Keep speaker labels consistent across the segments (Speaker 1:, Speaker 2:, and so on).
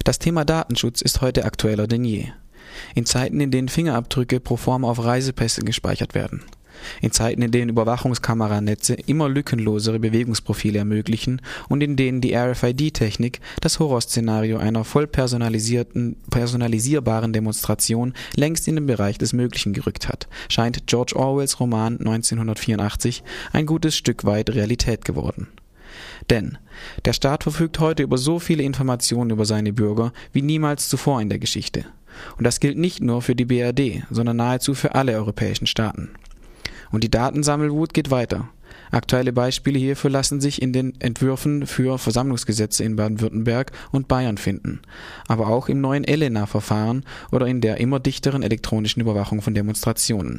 Speaker 1: Das Thema Datenschutz ist heute aktueller denn je. In Zeiten, in denen Fingerabdrücke pro forma auf Reisepässe gespeichert werden. In Zeiten, in denen Überwachungskameranetze immer lückenlosere Bewegungsprofile ermöglichen und in denen die RFID-Technik das Horrorszenario einer voll personalisierbaren Demonstration längst in den Bereich des Möglichen gerückt hat, scheint George Orwells Roman 1984 ein gutes Stück weit Realität geworden. Denn der Staat verfügt heute über so viele Informationen über seine Bürger wie niemals zuvor in der Geschichte. Und das gilt nicht nur für die BRD, sondern nahezu für alle europäischen Staaten. Und die Datensammelwut geht weiter. Aktuelle Beispiele hierfür lassen sich in den Entwürfen für Versammlungsgesetze in Baden-Württemberg und Bayern finden, aber auch im neuen Elena-Verfahren oder in der immer dichteren elektronischen Überwachung von Demonstrationen.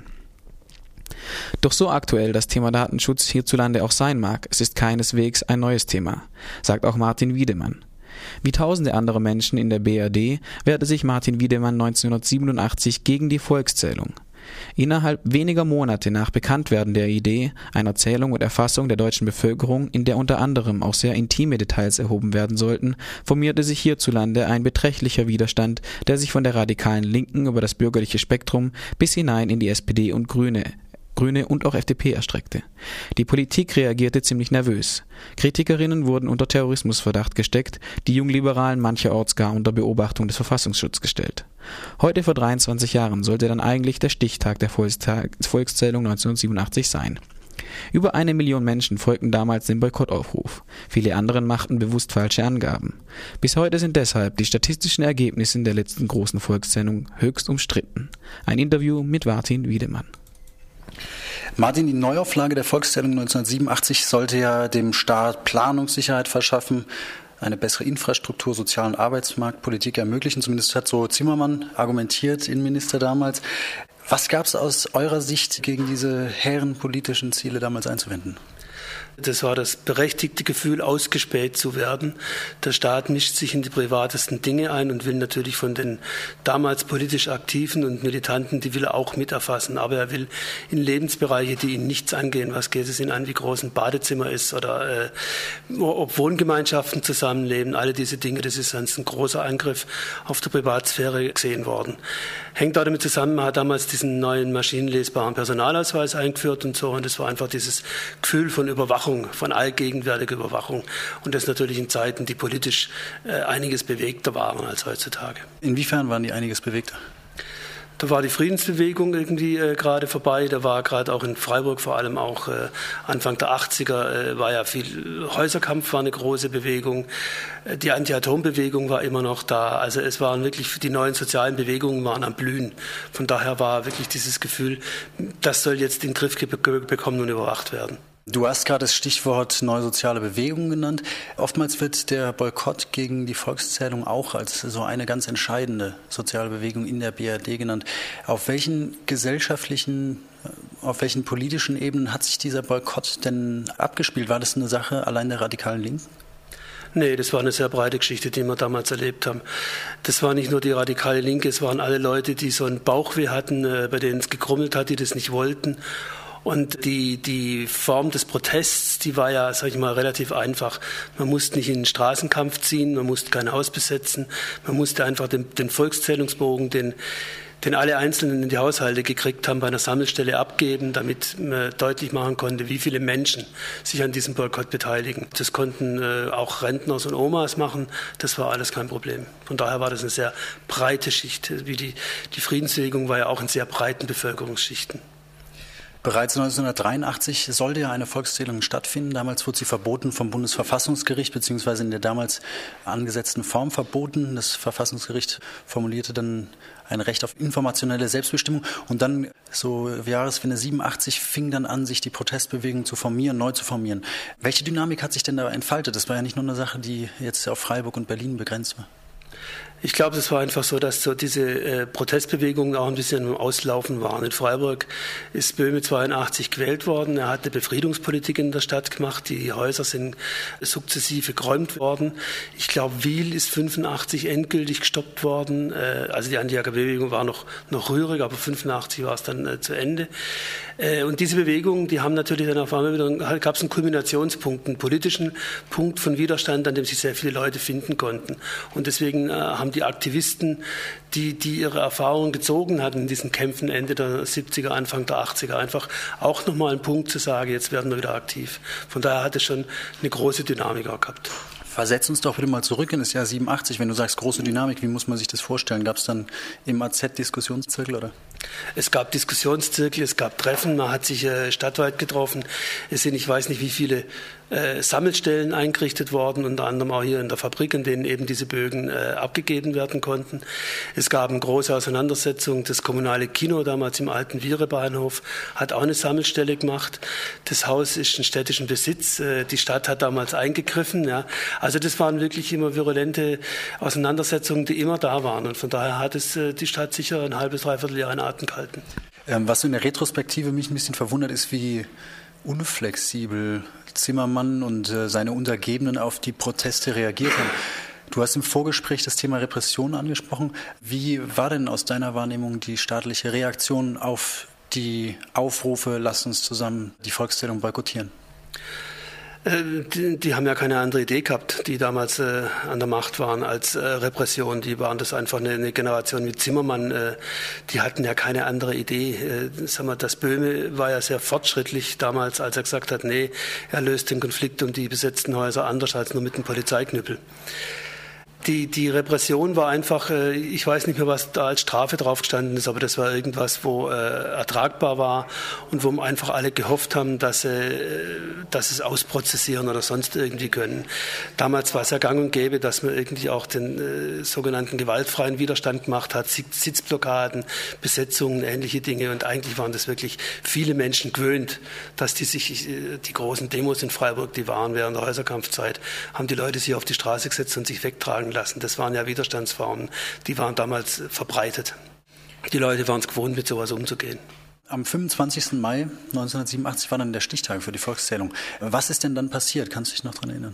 Speaker 1: Doch so aktuell das Thema Datenschutz hierzulande auch sein mag, es ist keineswegs ein neues Thema, sagt auch Martin Wiedemann. Wie tausende andere Menschen in der BRD wehrte sich Martin Wiedemann 1987 gegen die Volkszählung. Innerhalb weniger Monate nach Bekanntwerden der Idee einer Zählung und Erfassung der deutschen Bevölkerung, in der unter anderem auch sehr intime Details erhoben werden sollten, formierte sich hierzulande ein beträchtlicher Widerstand, der sich von der radikalen Linken über das bürgerliche Spektrum bis hinein in die SPD und Grüne und auch FDP erstreckte. Die Politik reagierte ziemlich nervös. Kritikerinnen wurden unter Terrorismusverdacht gesteckt, die Jungliberalen mancherorts gar unter Beobachtung des Verfassungsschutzes gestellt. Heute vor 23 Jahren sollte dann eigentlich der Stichtag der Volkszählung 1987 sein. Über 1 Million Menschen folgten damals dem Boykottaufruf. Viele andere machten bewusst falsche Angaben. Bis heute sind deshalb die statistischen Ergebnisse der letzten großen Volkszählung höchst umstritten. Ein Interview mit Martin Wiedemann.
Speaker 2: Martin, die Neuauflage der Volkszählung 1987 sollte ja dem Staat Planungssicherheit verschaffen, eine bessere Infrastruktur, Sozial- und Arbeitsmarktpolitik ermöglichen. Zumindest hat so Zimmermann argumentiert, Innenminister damals. Was gab es aus eurer Sicht gegen diese hehren politischen Ziele damals einzuwenden?
Speaker 3: Das war das berechtigte Gefühl, ausgespäht zu werden. Der Staat mischt sich in die privatesten Dinge ein und will natürlich von den damals politisch Aktiven und Militanten, die will er auch mit erfassen. Aber er will in Lebensbereiche, die ihn nichts angehen, was geht es ihn an, wie groß ein Badezimmer ist oder ob Wohngemeinschaften zusammenleben, alle diese Dinge, das ist ein großer Angriff auf die Privatsphäre gesehen worden. Hängt auch damit zusammen, man hat damals diesen neuen maschinenlesbaren Personalausweis eingeführt und so, und das war einfach dieses Gefühl von Überwachung, von allgegenwärtiger Überwachung, und das natürlich in Zeiten, die politisch einiges bewegter waren als heutzutage.
Speaker 2: Inwiefern waren die einiges bewegter?
Speaker 3: Da war die Friedensbewegung irgendwie gerade vorbei, da war gerade auch in Freiburg vor allem auch Anfang der 80er war ja viel Häuserkampf, war eine große Bewegung, die Anti-Atom-Bewegung war immer noch da, also es waren wirklich, die neuen sozialen Bewegungen waren am Blühen, von daher war wirklich dieses Gefühl, das soll jetzt in den Griff bekommen und überwacht werden.
Speaker 2: Du hast gerade das Stichwort neue soziale Bewegung genannt. Oftmals wird der Boykott gegen die Volkszählung auch als so eine ganz entscheidende soziale Bewegung in der BRD genannt. Auf welchen gesellschaftlichen, auf welchen politischen Ebenen hat sich dieser Boykott denn abgespielt? War das eine Sache allein der radikalen Linken?
Speaker 3: Nee, das war eine sehr breite Geschichte, die wir damals erlebt haben. Das war nicht nur die radikale Linke, es waren alle Leute, die so einen Bauchweh hatten, bei denen es gekrummelt hat, die das nicht wollten. Und die Form des Protests, die war ja, sag ich mal, relativ einfach. Man musste nicht in den Straßenkampf ziehen, man musste kein Haus besetzen, man musste einfach den Volkszählungsbogen, den alle Einzelnen in die Haushalte gekriegt haben, bei einer Sammelstelle abgeben, damit man deutlich machen konnte, wie viele Menschen sich an diesem Boykott beteiligen. Das konnten auch Rentners und Omas machen, das war alles kein Problem. Von daher war das eine sehr breite Schicht. Wie die Friedensbewegung war ja auch in sehr breiten Bevölkerungsschichten.
Speaker 2: Bereits 1983 sollte ja eine Volkszählung stattfinden. Damals wurde sie verboten vom Bundesverfassungsgericht, beziehungsweise in der damals angesetzten Form verboten. Das Verfassungsgericht formulierte dann ein Recht auf informationelle Selbstbestimmung. Und dann, so Jahreswende 87, fing dann an, sich die Protestbewegung zu formieren, neu zu formieren. Welche Dynamik hat sich denn da entfaltet? Das war ja nicht nur eine Sache, die jetzt auf Freiburg und Berlin begrenzt war.
Speaker 3: Ich glaube, es war einfach so, dass so diese Protestbewegungen auch ein bisschen im Auslaufen waren. In Freiburg ist Böhme 82 gewählt worden. Er hat eine Befriedungspolitik in der Stadt gemacht. Die Häuser sind sukzessive geräumt worden. Ich glaube, Wiel ist 85 endgültig gestoppt worden. Also die Anti-AKP-Bewegung war noch rührig, aber 85 war es dann zu Ende. Und diese Bewegungen, die haben natürlich dann auf einmal wieder, gab es einen Kulminationspunkt, einen politischen Punkt von Widerstand, an dem sich sehr viele Leute finden konnten. Und deswegen deswegen haben die Aktivisten, die ihre Erfahrungen gezogen hatten in diesen Kämpfen Ende der 70er, Anfang der 80er, einfach auch nochmal einen Punkt zu sagen, jetzt werden wir wieder aktiv. Von daher hat es schon eine große Dynamik auch gehabt.
Speaker 2: Versetz uns doch bitte mal zurück in das Jahr 87. Wenn du sagst, große Dynamik, wie muss man sich das vorstellen? Gab es dann im AZ Diskussionszirkel, oder?
Speaker 3: Es gab Diskussionszirkel, es gab Treffen, man hat sich stadtweit getroffen. Es sind, ich weiß nicht, wie viele Sammelstellen eingerichtet worden, unter anderem auch hier in der Fabrik, in denen eben diese Bögen abgegeben werden konnten. Es gab eine große Auseinandersetzung. Das kommunale Kino damals im alten Viere-Bahnhof hat auch eine Sammelstelle gemacht. Das Haus ist in städtischem Besitz. Die Stadt hat damals eingegriffen. Ja. Also das waren wirklich immer virulente Auseinandersetzungen, die immer da waren. Und von daher hat es die Stadt sicher ein halbes, dreiviertel Jahr in Atem gehalten.
Speaker 2: Was in der Retrospektive mich ein bisschen verwundert, ist, wie unflexibel Zimmermann und seine Untergebenen auf die Proteste reagiert haben. Du hast im Vorgespräch das Thema Repression angesprochen. Wie war denn aus deiner Wahrnehmung die staatliche Reaktion auf die Aufrufe, lasst uns zusammen die Volkszählung boykottieren?
Speaker 3: Die haben ja keine andere Idee gehabt, die damals an der Macht waren als Repression. Die waren das einfach eine Generation wie Zimmermann. Die hatten ja keine andere Idee. Das Böhme war ja sehr fortschrittlich damals, als er gesagt hat, nee, er löst den Konflikt um die besetzten Häuser anders als nur mit einem Polizeiknüppel. Die Repression war einfach, ich weiß nicht mehr, was da als Strafe drauf gestanden ist, aber das war irgendwas, wo ertragbar war und wo einfach alle gehofft haben, dass es ausprozessieren oder sonst irgendwie können. Damals war es ja gang und gäbe, dass man irgendwie auch den sogenannten gewaltfreien Widerstand gemacht hat, Sitzblockaden, Besetzungen, ähnliche Dinge, und eigentlich waren das wirklich viele Menschen gewöhnt, dass die großen Demos in Freiburg, die waren während der Häuserkampfzeit, haben die Leute sich auf die Straße gesetzt und sich wegtragen lassen. Das waren ja Widerstandsformen, die waren damals verbreitet. Die Leute waren es gewohnt, mit sowas umzugehen.
Speaker 2: Am 25. Mai 1987 war dann der Stichtag für die Volkszählung. Was ist denn dann passiert? Kannst du dich noch daran erinnern?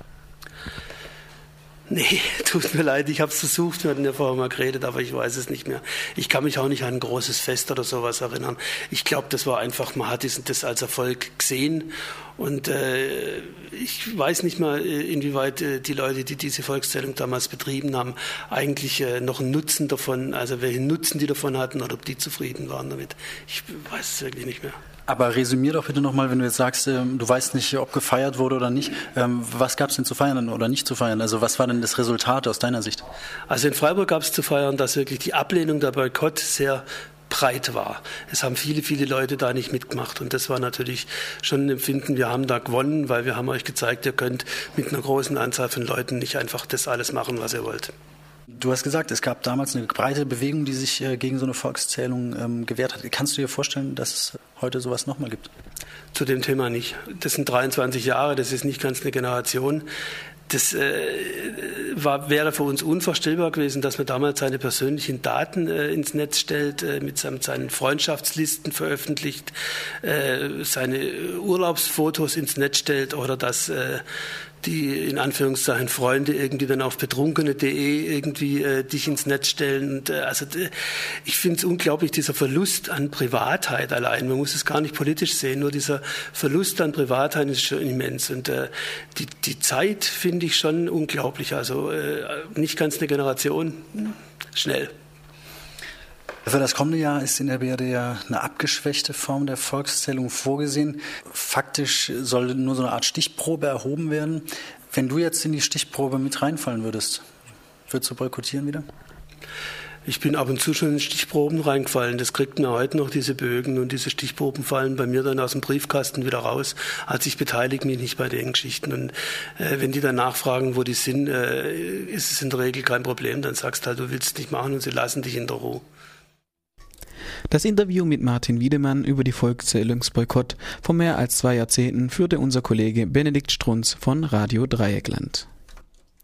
Speaker 3: Nee, tut mir leid, ich habe es versucht, wir hatten ja vorher mal geredet, aber ich weiß es nicht mehr. Ich kann mich auch nicht an ein großes Fest oder sowas erinnern. Ich glaube, das war einfach, man hat das als Erfolg gesehen, und ich weiß nicht mal, inwieweit die Leute, die diese Volkszählung damals betrieben haben, eigentlich noch einen Nutzen davon, also welchen Nutzen die davon hatten oder ob die zufrieden waren damit. Ich weiß es wirklich nicht mehr.
Speaker 2: Aber resümier doch bitte nochmal, wenn du jetzt sagst, du weißt nicht, ob gefeiert wurde oder nicht. Was gab es denn zu feiern oder nicht zu feiern? Also was war denn das Resultat aus deiner Sicht?
Speaker 3: Also in Freiburg gab es zu feiern, dass wirklich die Ablehnung der Boykott sehr breit war. Es haben viele, viele Leute da nicht mitgemacht, und das war natürlich schon ein Empfinden, wir haben da gewonnen, weil wir haben euch gezeigt, ihr könnt mit einer großen Anzahl von Leuten nicht einfach das alles machen, was ihr wollt.
Speaker 2: Du hast gesagt, es gab damals eine breite Bewegung, die sich gegen so eine Volkszählung gewehrt hat. Kannst du dir vorstellen, dass es heute sowas nochmal gibt?
Speaker 3: Zu dem Thema nicht. Das sind 23 Jahre, das ist nicht ganz eine Generation. Das wäre für uns unvorstellbar gewesen, dass man damals seine persönlichen Daten ins Netz stellt, mit seinen Freundschaftslisten veröffentlicht, seine Urlaubsfotos ins Netz stellt, oder dass die in Anführungszeichen Freunde irgendwie dann auf betrunkene.de irgendwie dich ins Netz stellen. Und, ich finde es unglaublich, dieser Verlust an Privatheit allein. Man muss es gar nicht politisch sehen, nur dieser Verlust an Privatheit ist schon immens. Und die Zeit finde ich schon unglaublich. Also nicht ganz eine Generation, schnell.
Speaker 2: Für das kommende Jahr ist in der BRD ja eine abgeschwächte Form der Volkszählung vorgesehen. Faktisch soll nur so eine Art Stichprobe erhoben werden. Wenn du jetzt in die Stichprobe mit reinfallen würdest du boykottieren wieder?
Speaker 3: Ich bin ab und zu schon in Stichproben reingefallen. Das kriegt man heute noch, diese Bögen, und diese Stichproben fallen bei mir dann aus dem Briefkasten wieder raus. Also ich beteilige mich nicht bei den Geschichten. Und wenn die dann nachfragen, wo die sind, ist es in der Regel kein Problem. Dann sagst du halt, du willst es nicht machen, und sie lassen dich in der Ruhe.
Speaker 1: Das Interview mit Martin Wiedemann über die Volkszählungsboykott vor mehr als 2 Jahrzehnten führte unser Kollege Benedikt Strunz von Radio Dreieckland.